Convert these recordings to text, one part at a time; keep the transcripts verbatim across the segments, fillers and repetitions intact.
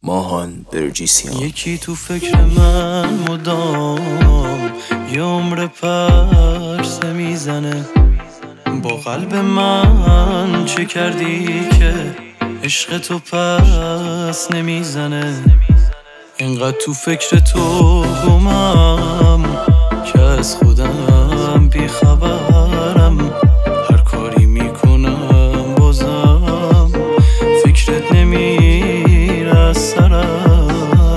ماهان برجیسیان. یکی تو فکر من مدام یه عمر پرسه میزنه، با قلب من چه کردی که عشق تو پس نمیزنه؟ اینقدر تو فکر تو گمم که از خودم بیخبرم، هر کاری میکنم بازم فکرت نمیره از سرم.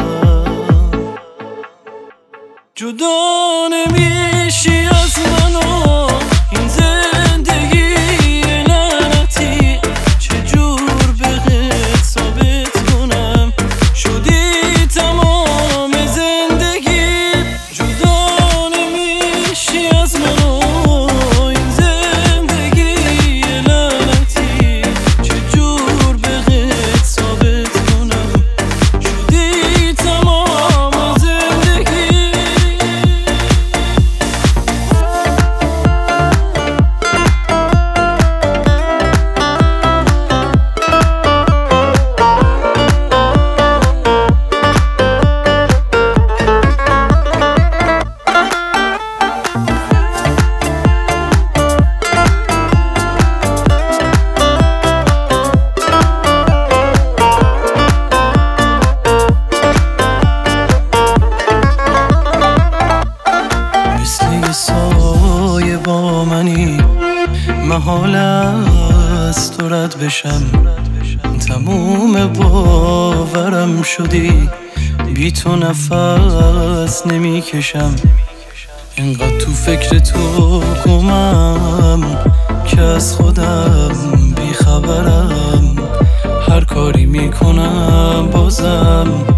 جدا نمیشی از منو این زندگی لعنتی، چجور بهت ثابت کنم شدی تمام زندگی. جدا نمیشی از منو این زندگی لعنتی، چجور بهت ثابت کنم شدی تمام زندگی. سایه با منی، محال است تو رد بشم، تموم باورم شدی بی تو نفس نمی کشم. اینقدر تو فکر تو گمم که از خودم بی خبرم، هر کاری میکنم بازم